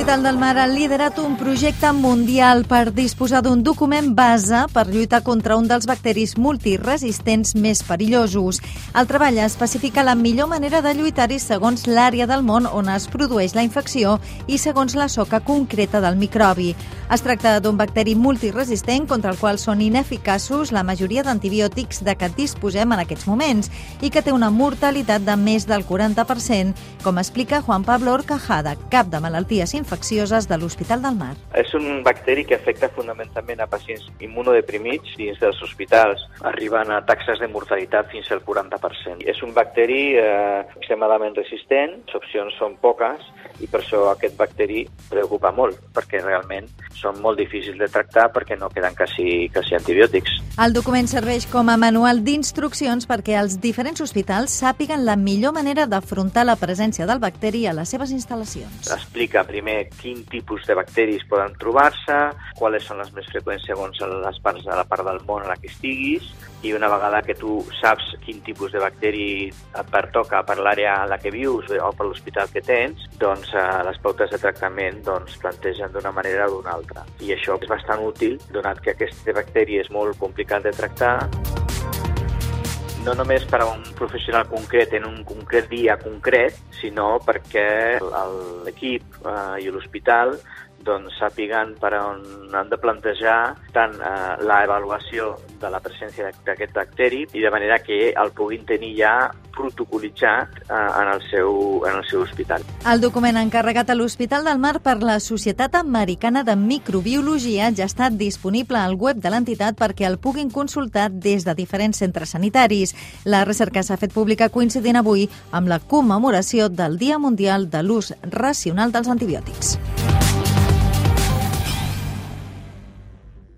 l'Hospital del Mar ha liderat un projecte mundial per disposar d'un document base per lluitar contra un dels bacteris multiresistents més perillosos. El treball especifica la millor manera de lluitar-hi segons l'àrea del món on es produeix la infecció i segons la soca concreta del microbi. Es tracta d'un bacteri multiresistent contra el qual són ineficaços la majoria d'antibiòtics de què disposem en aquests moments i que té una mortalitat de més del 40%, com explica Juan Pablo Horcajada, cap de malalties infeccioses de l'Hospital del Mar. És un bacteri que afecta fonamentalment a pacients immunodeprimits dins dels hospitals, arribant a taxes de mortalitat fins al 40%. És un bacteri extremadament resistent, les opcions són poques i per això aquest bacteri preocupa molt, perquè realment són molt difícils de tractar perquè no queden quasi antibiòtics. El document serveix com a manual d'instruccions perquè els diferents hospitals sàpiguen la millor manera d'afrontar la presència del bacteri a les seves instal·lacions. Explica primer quin tipus de bacteris poden trobar-se, quales són les més freqüents segons les parts de la part del món a la que estiguis, i una vegada que tu saps quin tipus de bacteri et pertoca per l'àrea a la que vius o per l'hospital que tens, doncs les pautes de tractament plantegen d'una manera o d'una altra. I això és bastant útil, donat que aquest bacteri és molt complicat de tractar, no només per a un professional concret en un concret dia concret, sinó perquè l'equip i l'hospital sàpiguen per on han de plantejar tant l'avaluació de la presència d'aquest bacteri i de manera que el puguin tenir ja protocolitzat en el seu hospital. El document encarregat a l'Hospital del Mar per la Societat Americana de Microbiologia ja està disponible al web de l'entitat perquè el puguin consultar des de diferents centres sanitaris. La recerca s'ha fet pública coincidint avui amb la commemoració del Dia Mundial de l'Ús Racional dels Antibiòtics.